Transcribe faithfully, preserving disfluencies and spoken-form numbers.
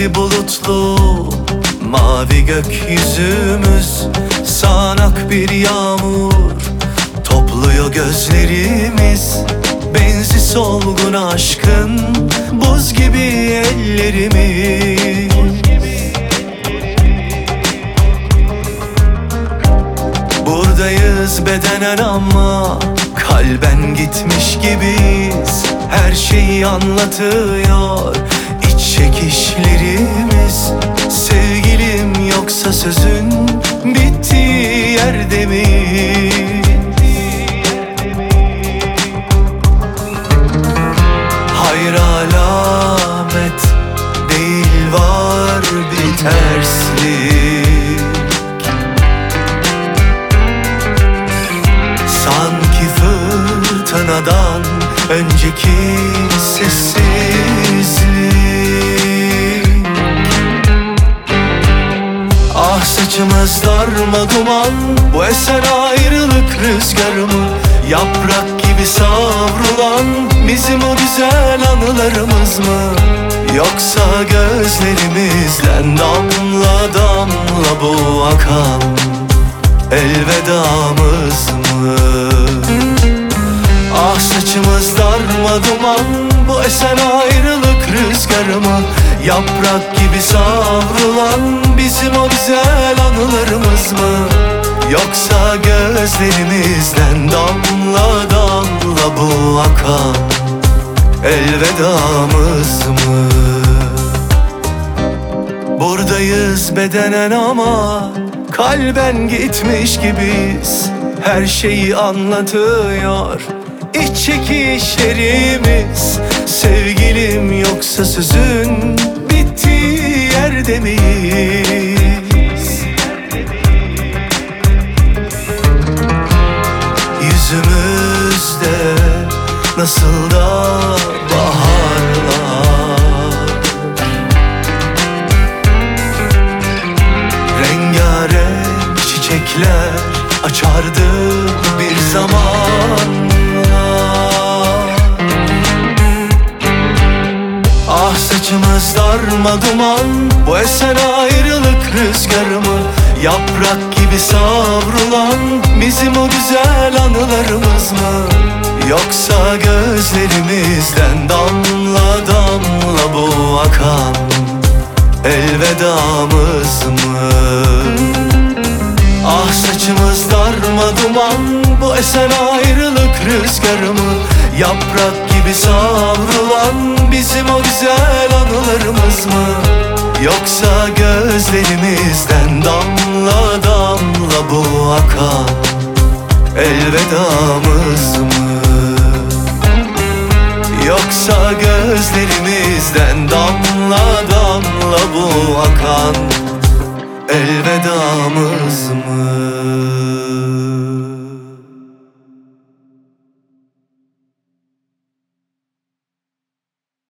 Şimdi bulutlu mavi gökyüzümüz, sağanak bir yağmur topluyor gözlerimiz. Benzi solgun aşkın buz gibi ellerimiz. Buradayız bedenen ama kalben gitmiş gibiyiz. Her şeyi anlatıyor iç çekişlerimiz. Sevgilim yoksa sözün bittiği yerde mi? Hayır alamet değil, var bir terslik. Sanki fırtınadan önceki sessizlik. Ah saçımız darma duman, bu esen ayrılık rüzgarı mı? Yaprak gibi savrulan bizim o güzel anılarımız mı? Yoksa gözlerimizden damla damla bu akan elvedamız mı? Ah saçımız darma duman, bu esen ayrılık rüzgarı mı? Yaprak gibi savrulan bizim o güzel anılarımız mı? Yoksa gözlerimizden damla damla bu akan elvedamız mı? Buradayız bedenen ama kalben gitmiş gibiyiz. Her şeyi anlatıyor iç çekişlerimiz. Sevgilim yoksa sözün bittiği yerde miyiz? Yüzümüzde nasıl da baharlar, rengarenk çiçekler açardı bir zamanlar. Ah saçımız darma duman, bu esen ayrılık rüzgarı mı? Yaprak gibi savrulan bizim o güzel anılarımız mı? Yoksa gözlerimizden damla damla bu akan elvedamız mı? Ah saçımız darma duman, bu esen ayrılık rüzgarı mı? Yaprak gibi savrulan bizim o güzel anılarımız mı? Yoksa gözlerimizden damla damla bu akan elvedamız mı? Yoksa gözlerimizden damla damla bu akan elvedamız mı?